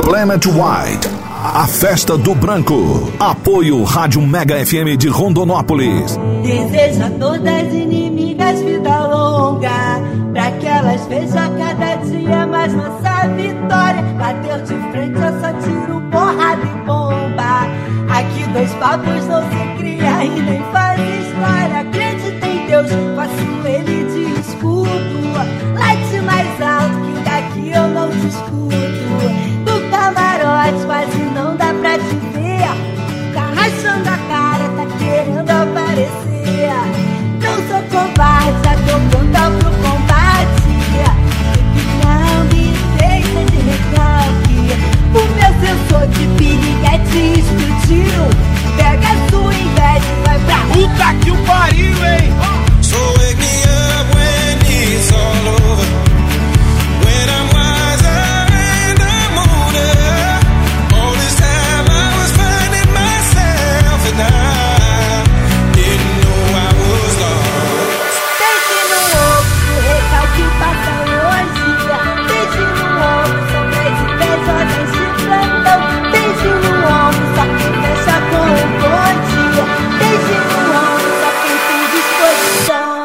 Planet White, a festa do branco. Apoio Rádio Mega FM de Rondonópolis. Desejo a todas inimigas vida longa, pra que elas vejam cada dia mais nossa vitória. Bateu de frente, eu só tiro porrada e bomba. Aqui dois papos não se cria e nem faz história. Acredita em Deus, faço ele de escudo. Late mais alto que daqui eu não discuto. Do camarote quase não dá pra te ver. Tá rachando a cara, tá querendo aparecer. Não sou covarde, já tô pronta pro combate. Não me deixa de recalque. O meu sensor de piriguete explodiu. Pega a sua inveja e vai pra puta que o pariu, hein? So wake me up when it's all over. When I'm wiser and I'm older. All this time I was finding myself and I didn't know I was lost. Deixe no ombro o recalque passa hoje. Deixe no ombro, são 10 invejosas de plantão. Deixe no ombro, só quem fecha com o bonde. Deixe no ombro, só quem tem disposição.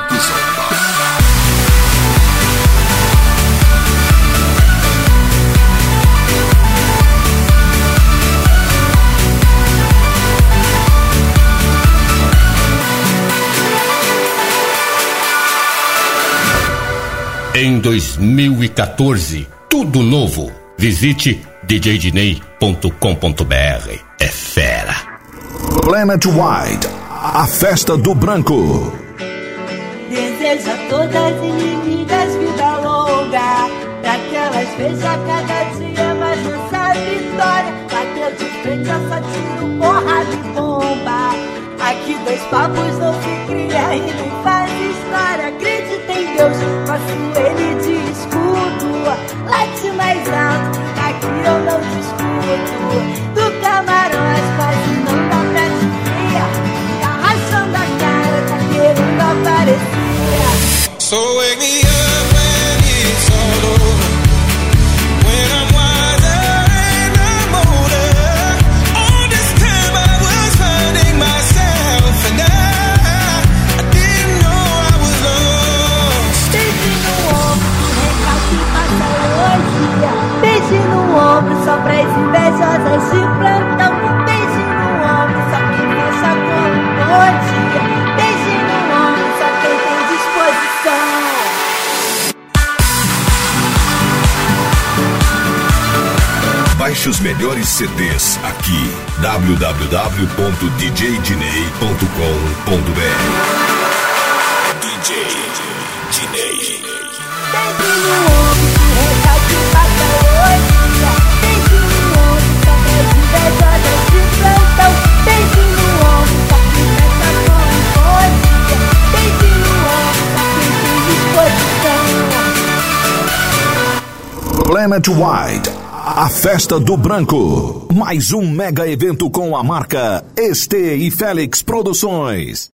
Em 2014, tudo novo. Visite djdinei.com.br. É fera. Planet White, a festa do branco. Desejo a todas inimigas vida longa, pra que elas vejam cada dia mais nossa vitória. Bateu de frente, eu só tiro porrada e bomba. Aqui dois papos não se cria e nem faz história. Acredita em Deus, faço ele de escudo. Late mais alto, daqui eu não discuto. Do camarote quase não dá pra te ver. Tá rachando a cara, tá querendo aparecer. So wake me up when it's all over. When I'm wiser and I'm older. All this time I was finding myself and I didn't know I was lost. Deixe no ombro, o recalque passa hoje. Deixe no ombro, só pras invejosas de plantão. Deixe no ombro, só quem fecha com o bonde. Deixe no ombro, só quem tem disposição. Baixe os melhores CDs aqui. www.djdinei.com.br. DJ Dinei. Deixe no ombro, o recalque passa hoje. Deixe no ombro, só pras invejosas de plantão. Deixe no ombro, só quem fecha com o bonde. Deixe no ombro, só quem tem disposição. Planet White, a festa do branco. Mais um mega evento com a marca ST e Félix Produções.